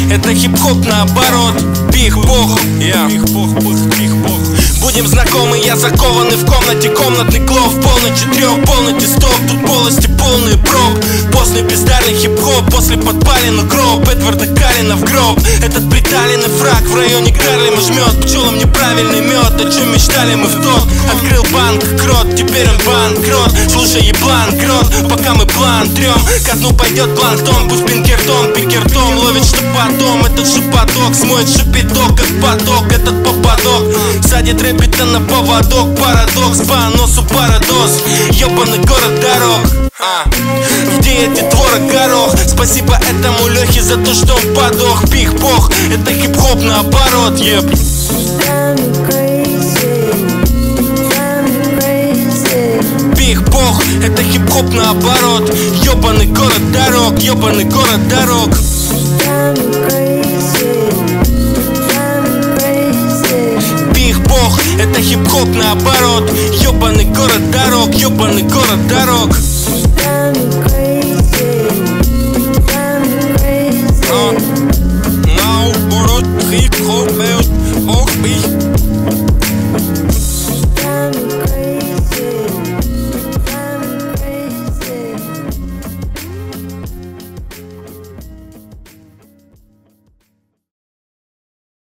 это хип-хоп наоборот. Пих-пох, будем знакомы, я закованный в комнате. Комнатный клов, полночь трех, полностью стоп. Тут полости полные проб. После бездарный хип-хоп, после подпален укроп. Эдварда Калина в гроб. Этот приталенный фраг в районе Гарлема жмет. Пчелам неправильный мед, о чем мечтали мы в тот. Открыл банк, крот, теперь он банкрот. Слушай, еблан, крот, пока мы план трем. Ко дну пойдет планктон, пусть пинкертон, пикертон ловит, что потом этот шепоток смоет шипиток, как поток, этот попадок. Садит рэпита на поводок, парадокс, по носу парадос. Ёбаный город дорог, где эти творог горох? Спасибо этому Лехе за то, что он подох. Пих-пох, это хип-хоп наоборот, еб. Пих-пох, это хип-хоп наоборот. Ёбаный город дорог, ёбаный город дорог. Пих-пох, это хип-хоп наоборот. Ёбаный город дорог, ёбаный город дорог.